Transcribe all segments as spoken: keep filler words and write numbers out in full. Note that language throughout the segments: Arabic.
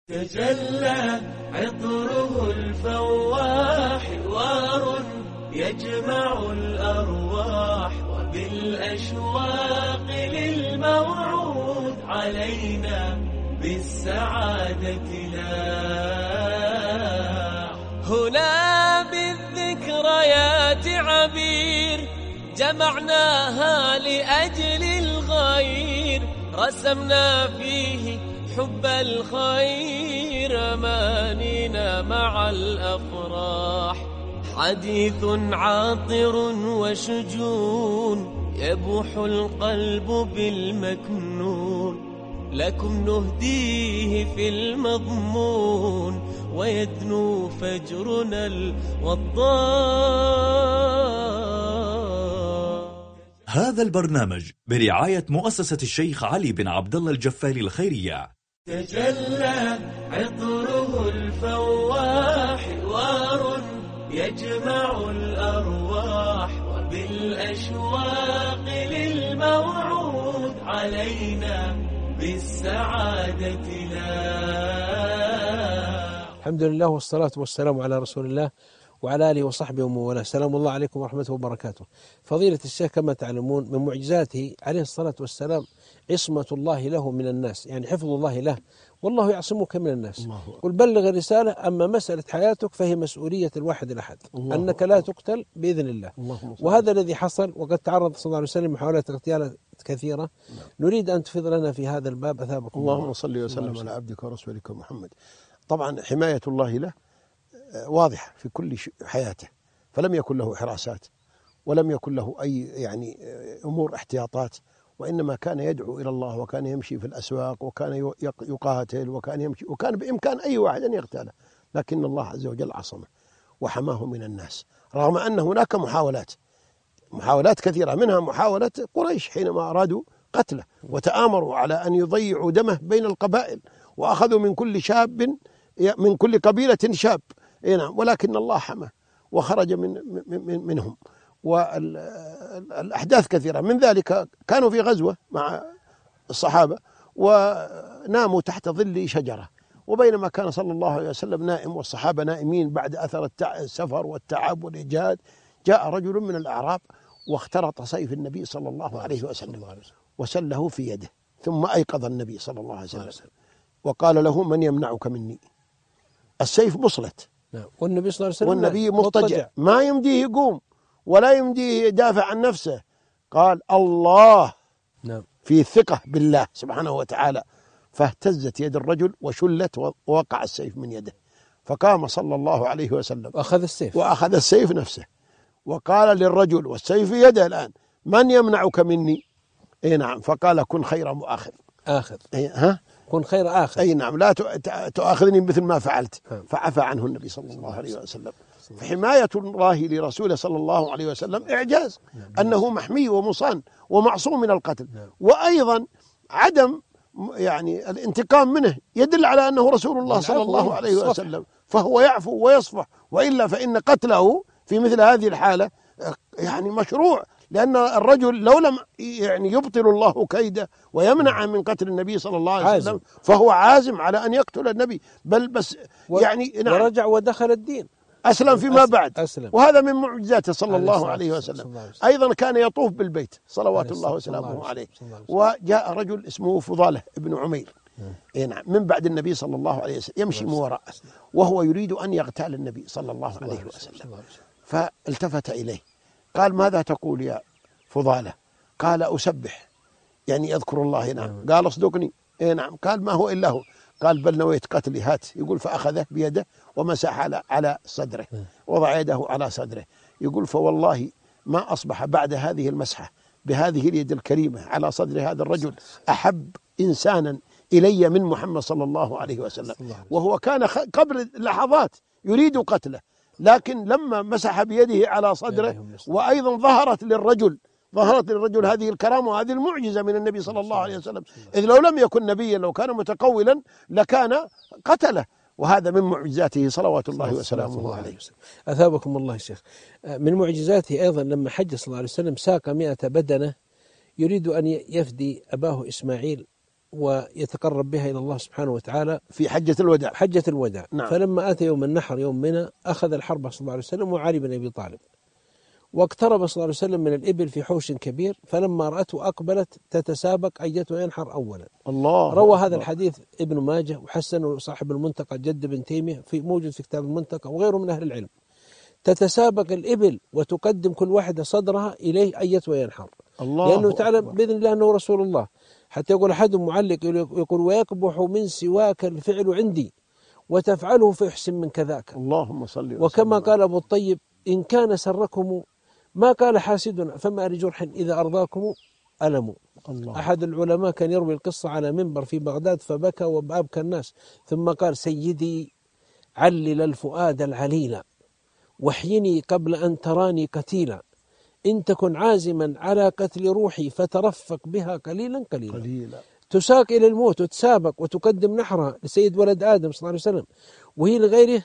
تجلى عطره الفواح حوار يجمع الأرواح وبالأشواق للموعود علينا بالسعادة لاح. هنا بالذكريات عبير جمعناها لأجل الغير، رسمنا فيه حب الخير أمانينا مع الأفراح. حديث عاطر وشجون يبوح القلب بالمكنون، لكم نهديه في المضمون ويدنو فجرنا الوضاح. هذا البرنامج برعاية مؤسسة الشيخ علي بن عبد الله الجفاري الخيرية. تجلى عطره الفواح حوار يجمع الأرواح وبالأشواق للموعود علينا بالسعادة لاح. الحمد لله والصلاة والسلام على رسول الله وعلى آله وصحبه ومن والاه. سلام الله عليكم ورحمة وبركاته. فضيلة الشيخ كما تعلمون من معجزاته عليه الصلاة والسلام عصمة الله له من الناس، يعني حفظ الله له، والله يعصمك من الناس. قل بلغ الرسالة، أما مسألة حياتك فهي مسؤولية الواحد الأحد، أنك لا تقتل بإذن الله. وهذا الذي حصل، وقد تعرض صلى الله عليه وسلم محاولات اغتيال كثيرة. نريد أن تفيض لنا في هذا الباب أثابكم الله. اللهم صل وسلم على عبدك ورسولك محمد. طبعا حماية الله له واضحة في كل حياته، فلم يكن له حراسات ولم يكن له أي يعني أمور احتياطات، وإنما كان يدعو إلى الله، وكان يمشي في الأسواق، وكان يقاتل، وكان يمشي، وكان بإمكان أي واحد أن يغتاله، لكن الله عز وجل عصمه وحماه من الناس، رغم أن هناك محاولات محاولات كثيرة، منها محاولة قريش حينما أرادوا قتله وتآمروا على أن يضيعوا دمه بين القبائل، وأخذوا من كل شاب من كل قبيلة شاب، ولكن الله حماه وخرج من من منهم. والأحداث كثيرة من ذلك، كانوا في غزوة مع الصحابة وناموا تحت ظل شجرة، وبينما كان صلى الله عليه وسلم نائم والصحابة نائمين بعد أثر السفر والتعب والإجهاد، جاء رجل من الأعراب واخترط سيف النبي صلى الله عليه وسلم وسله في يده، ثم أيقظ النبي صلى الله عليه وسلم وقال له: من يمنعك مني؟ السيف مصلت، والنبي صلى الله عليه وسلم والنبي مضطجع، ما يمديه يقوم ولا يمديه يدافع عن نفسه. قال: الله، نعم، في ثقة بالله سبحانه وتعالى، فاهتزت يد الرجل وشلت ووقع السيف من يده، فقام صلى الله عليه وسلم وأخذ السيف وأخذ السيف نفسه وقال للرجل والسيف في يده الآن: من يمنعك مني؟ أي نعم. فقال: كن خير مؤاخذ. آخذ أي ها كن خير آخذ. أي نعم، لا تؤاخذني مثل ما فعلت. فعفى عنه النبي صلى الله عليه وسلم. فحماية الله لرسوله صلى الله عليه وسلم إعجاز، أنه محمي ومصان ومعصوم من القتل، وأيضا عدم يعني الانتقام منه يدل على أنه رسول الله صلى الله عليه وسلم، فهو يعفو ويصفح، وإلا فإن قتله في مثل هذه الحالة يعني مشروع، لأن الرجل لو لم يعني يبطل الله كيده ويمنع من قتل النبي صلى الله عليه وسلم فهو عازم على أن يقتل النبي، بل بس يعني نعم ورجع ودخل الدين، أسلم فيما بعد أسلم. وهذا من معجزاته صلى الله عليه وسلم. أيضا كان يطوف بالبيت صلوات الله وسلامه عليه. وجاء رجل اسمه فضالة ابن عمير من بعد النبي صلى الله عليه وسلم يمشي من وراءه، وهو يريد أن يغتال النبي صلى الله عليه وسلم، فالتفت إليه قال: ماذا تقول يا فضالة؟ قال: أسبح، يعني يذكر الله. نعم. قال: اصدقني. إيه نعم. قال: ما هو إلا هو. قال: بل نويت قتلي، هات. يقول: فأخذه بيده ومسح على على صدره، وضع يده على صدره. يقول: فوالله ما أصبح بعد هذه المسحة بهذه اليد الكريمة على صدر هذا الرجل أحب إنسانا إلي من محمد صلى الله عليه وسلم. وهو كان قبل لحظات يريد قتله، لكن لما مسح بيده على صدره، وأيضا ظهرت للرجل ظهرت للرجل هذه الكرامة وهذه المعجزة من النبي صلى الله عليه وسلم، إذ لو لم يكن نبيا، لو كان متقولا لكان قتله، وهذا من معجزاته صلوات الله وسلامه عليه. أثابكم الله يا شيخ. من معجزاته أيضا لما حج صلى الله عليه وسلم ساق مئة بدنة يريد أن يفدي أباه إسماعيل ويتقرب بها إلى الله سبحانه وتعالى في حجة الوداع. حجة الوداع. نعم. فلما أتى يوم النحر يوم منى أخذ الحربة صلى الله عليه وسلم وعلي بن أبي طالب، واقترب صلى الله عليه وسلم من الإبل في حوش كبير، فلما رأته أقبلت تتسابق أيتها ينحر أولا. الله روى الله. هذا الحديث ابن ماجه وحسنه صاحب المنتقى جد بن تيمية، في موجود في كتاب المنتقى وغيره من أهل العلم. تتسابق الإبل وتقدم كل واحدة صدرها إليه أيتها ينحر، الله لأنه تعلم أكبر. بإذن الله أنه رسول الله. حتى يقول أحد معلق يقول ويقبح من سواك الفعل عندي وتفعله فيحسن من كذاك. اللهم صل وسلم. وكما قال أبو الطيب إن كان سركم ما قال حاسدنا فما لجرح إذا أرضاكم ألم. الله. أحد العلماء كان يروي القصة على منبر في بغداد فبكى وأبكى الناس، ثم قال سيدي علل الفؤاد العليل واحيني قبل أن تراني قتيلا، إن تكن عازما على قتل روحي فترفق بها قليلا قليلا. قليلا. تساق إلى الموت وتسابق وتقدم نحرها لسيد ولد آدم صلى الله عليه وسلم، وهي لغيره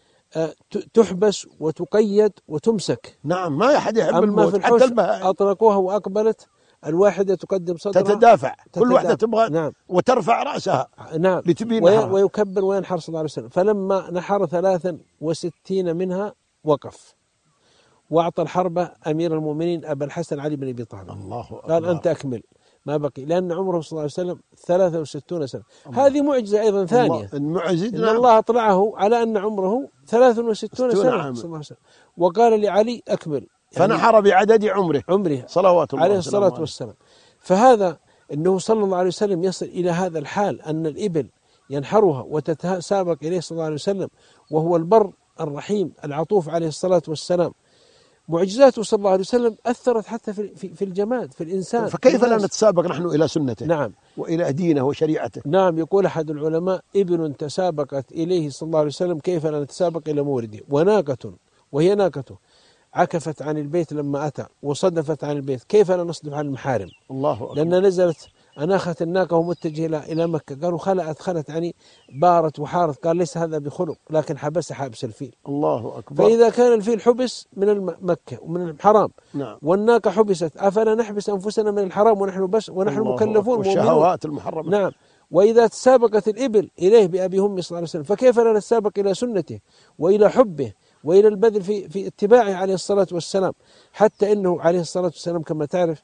تحبس وتقيد وتمسك. نعم، ما أحد يحب أما الموت في حتى الحوش البهائم. أطلقوها وأقبلت الواحدة تقدم صدرها تتدافع. تتدافع. كل واحدة تبغى نعم. وترفع رأسها نعم لتبين وي... نحرها. ويكبر وينحر صلى الله عليه وسلم. فلما نحر ثلاثا وستين منها وقف وأعطى الحربة أمير المؤمنين أبا الحسن علي بن أبي طالب. الله أكبر. قال أنت أكمل ما بقي، لأن عمره صلى الله عليه وسلم ثلاثة وستون سنة. هذه معجزة أيضا ثانية، المعجزة إن نعم. الله أطلعه على أن عمره ثلاثة وستون سنة عام. صلى الله عليه وسلم، وقال لعلي أكمل، يعني فنحر بعدد عمره عمره صلوات الله عليه الصلاة والسلام. فهذا أنه صلى الله عليه وسلم يصل إلى هذا الحال أن الإبل ينحرها وتتسابق إليه صلى الله عليه وسلم، وهو البر الرحيم العطوف عليه الصلاة والسلام. معجزاته صلى الله عليه وسلم أثرت حتى في في الجماد في الإنسان. فكيف لا نتسابق نحن إلى سنته؟ نعم. وإلى دينه وشريعته؟ نعم. يقول أحد العلماء إبل تسابقت إليه صلى الله عليه وسلم كيف لا نتسابق إلى مورده، وناقة وهي ناقته عكفت عن البيت لما أتى وصدفت عن البيت كيف لا نصدف عن المحارم. الله أكبر. لأن نزلت أناخت الناقة ومتجهة إلى مكة، قالوا خلعت خلت يعني بارت وحارت، قال ليس هذا بخلق لكن حبس حابس الفيل. الله أكبر. فإذا كان الفيل حبس من مكة ومن الحرام، نعم. والناقة حبست، أفلا نحبس أنفسنا من الحرام ونحن بس ونحن مكلفون والشهوات المحرمة. نعم. وإذا تسابقت الإبل إليه بأبي هم صلى الله عليه وسلم فكيف لا نتسابق إلى سنته وإلى حبه وإلى البذل في في اتباعه عليه الصلاة والسلام، حتى إنه عليه الصلاة والسلام كما تعرف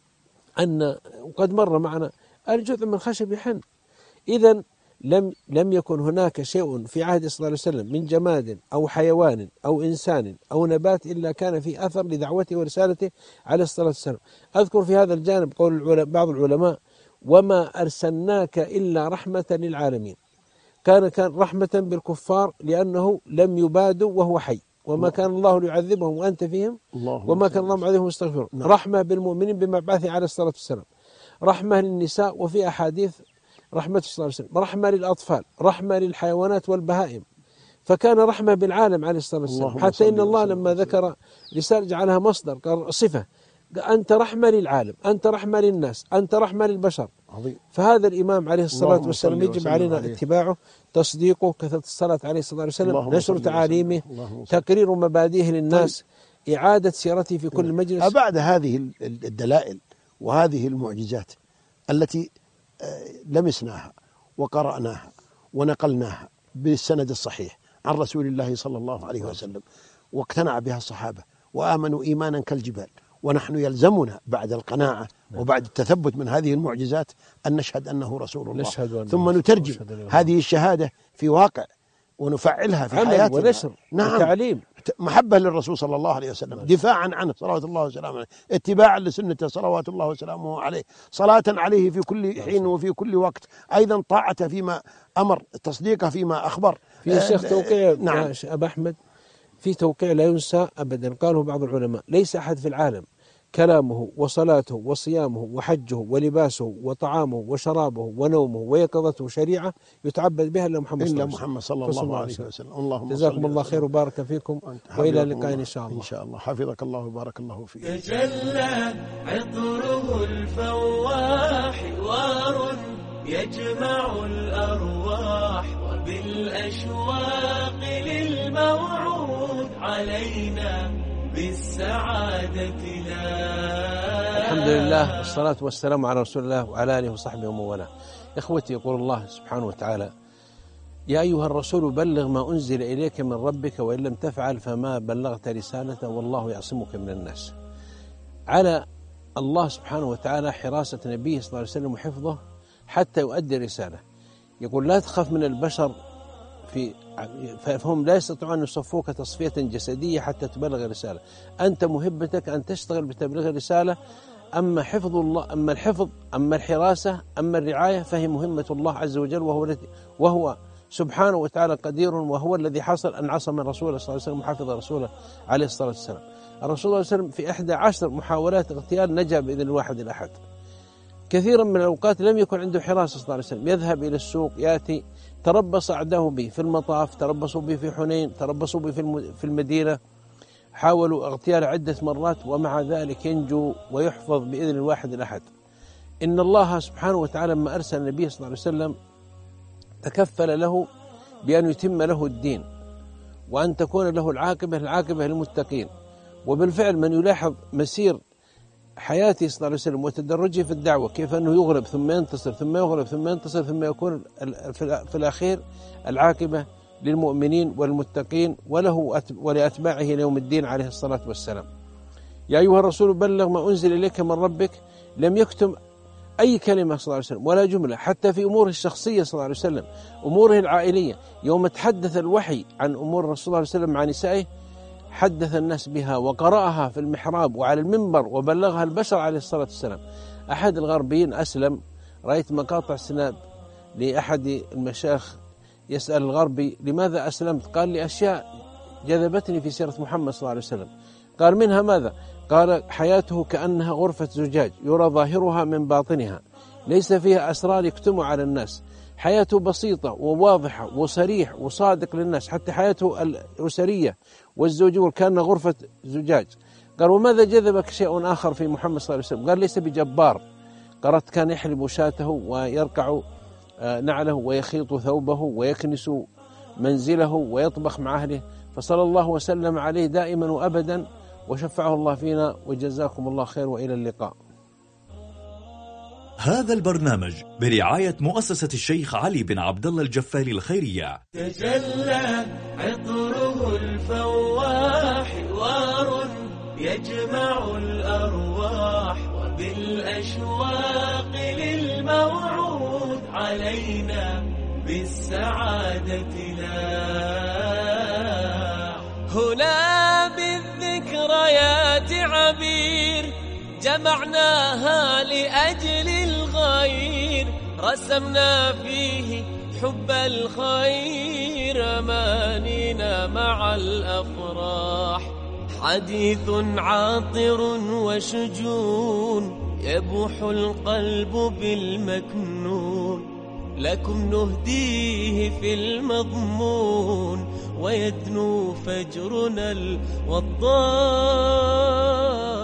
أن وقد مر معنا الجذع من خشب يحن. إذن لم لم يكن هناك شيء في عهد صلى الله عليه وسلم من جماد أو حيوان أو إنسان أو نبات إلا كان في أثر لدعوته ورسالته عليه الصلاة والسلام. أذكر في هذا الجانب قول بعض العلماء وما أرسلناك إلا رحمة للعالمين. كان كان رحمة بالكفار لأنه لم يبادوا وهو حي، وما كان الله ليعذبهم وأنت فيهم وما كان الله معذبهم يستغفرون. رحمة بالمؤمنين بمبعثه عليه الصلاة والسلام، رحمة للنساء وفي أحاديث رحمة صلى الله عليه وسلم، رحمة للأطفال، رحمة للحيوانات والبهائم، فكان رحمة بالعالم عليه الصلاة والسلام. حتى إن الله لما ذكر رسالة جعلها مصدر قال صفة، أنت رحمة للعالم، أنت رحمة للناس، أنت رحمة للبشر. عظيم. فهذا الإمام عليه الصلاة والسلام يجب علينا عليه. اتباعه، تصديقه، كثرة الصلاة عليه الصلاة والسلام، نشر تعاليمه، تقرير مبادئه للناس، طيب. إعادة سيرته في كل مجلس. أبعد هذه الدلائل وهذه المعجزات التي لمسناها وقرأناها ونقلناها بالسند الصحيح عن رسول الله صلى الله عليه وسلم، واقتنع بها الصحابة وآمنوا إيمانا كالجبال، ونحن يلزمنا بعد القناعة وبعد التثبت من هذه المعجزات أن نشهد أنه رسول الله، ثم نترجم هذه الشهادة في واقع ونفعلها في حياتنا ونشر نعم وتعليم، محبة للرسول صلى الله عليه وسلم، دفاعا عنه صلوات الله وسلامه عليه، اتباعا لسنته صلوات الله وسلامه عليه، صلاة عليه في كل حين وفي كل وقت، أيضا طاعته فيما أمر، تصديقه فيما أخبر. في شيخ توقيع نعم أبا أحمد، في توقيع لا ينسى أبدا، قاله بعض العلماء ليس أحد في العالم كلامه وصلاته وصيامه وحجه ولباسه وطعامه وشرابه ونومه ويقظته شريعة يتعبد بها إلا محمد, إلا محمد صلى الله, الله عليه وسلم. اللهم جزاكم الله خير وبارك فيكم، وإلى اللقاء إن شاء الله. إن شاء الله. حفظك الله وبارك الله فيك. تجلى عطره الفواح، حوار يجمع الأرواح، وبالأشواق للموعود علينا بالسعادة لا. الحمد لله والصلاة والسلام على رسول الله وعلى آله وصحبه ومن والاه. إخوتي، يقول الله سبحانه وتعالى: يا أيها الرسول بلغ ما أنزل إليك من ربك وإن لم تفعل فما بلغت رسالته والله يعصمك من الناس. على الله سبحانه وتعالى حراسة نبيه صلى الله عليه وسلم وحفظه حتى يؤدي الرسالة. يقول: لا تخف من البشر في فهم لا يستطيعون أن يصفوك تصفية جسدية حتى تبلغ الرسالة. أنت مهمتك أن تشتغل بتبليغ الرسالة. أما حفظ الله أما الحفظ أما الحراسة أما الرعاية فهي مهمة الله عز وجل، وهو الذي وهو سبحانه وتعالى قدير، وهو الذي حصل أن عصم رسوله صلى الله عليه وسلم وحفظ رسوله عليه الصلاة والسلام. الرسول صلى الله عليه وسلم في إحدى عشر محاولات اغتيال نجا بإذن الواحد الأحد. كثيرا من الأوقات لم يكن عنده حراسة صلى الله عليه وسلم، يذهب إلى السوق يأتي، تربص أعداه به في المطاف، تربصوا به في حنين، تربصوا به في المدينة، حاولوا اغتيال عدة مرات، ومع ذلك ينجو ويحفظ بإذن الواحد الأحد. إن الله سبحانه وتعالى لما أرسل النبي صلى الله عليه وسلم تكفل له بأن يتم له الدين وأن تكون له العاقبة العاقبة للمتقين. وبالفعل من يلاحظ مسير حياته صلى الله عليه وسلم وتدرجه في الدعوة، كيف أنه يغلب ثم ينتصر ثم يغلب ثم ينتصر ثم يكون في الأخير العاقبة للمؤمنين والمتقين وله ولأتباعه ليوم الدين عليه الصلاة والسلام. يا أيها الرسول بلغ ما أنزل إليك من ربك. لم يكتم أي كلمة صلى الله عليه وسلم ولا جملة، حتى في أموره الشخصية صلى الله عليه وسلم، أموره العائلية. يوم تحدث الوحي عن أمور الرسول صلى الله عليه وسلم مع نسائه حدث الناس بها وقرأها في المحراب وعلى المنبر وبلغها البشر عليه الصلاة والسلام. أحد الغربيين أسلم، رأيت مقاطع سناب لأحد المشايخ يسأل الغربي: لماذا أسلمت؟ قال: لأشياء جذبتني في سيرة محمد صلى الله عليه وسلم. قال: منها ماذا؟ قال: حياته كأنها غرفة زجاج يرى ظاهرها من باطنها، ليس فيها أسرار يكتم على الناس. حياته بسيطة وواضحة وصريح وصادق للناس، حتى حياته الأسرية والزوجية كان غرفة زجاج. قال: وماذا جذبك شيء آخر في محمد صلى الله عليه وسلم؟ قال: ليس بجبار. قالت: كان يحلب شاته ويرقع نعله ويخيط ثوبه ويكنس منزله ويطبخ مع أهله، فصلى الله وسلم عليه دائما وأبدا وشفعه الله فينا، وجزاكم الله خير وإلى اللقاء. هذا البرنامج برعاية مؤسسة الشيخ علي بن عبد الله الجفالي الخيرية. تجلى عطره الفواح حوار يجمع الأرواح، وبالأشواق للموعود علينا بالسعادة لاح. هنا بالذكريات عبير جمعناها لأجل الغير، رسمنا فيه حب الخير أمانينا مع الأفراح. حديث عاطر وشجون يبوح القلب بالمكنون، لكم نهديه في المضمون ويدنو فجرنا الوضاح.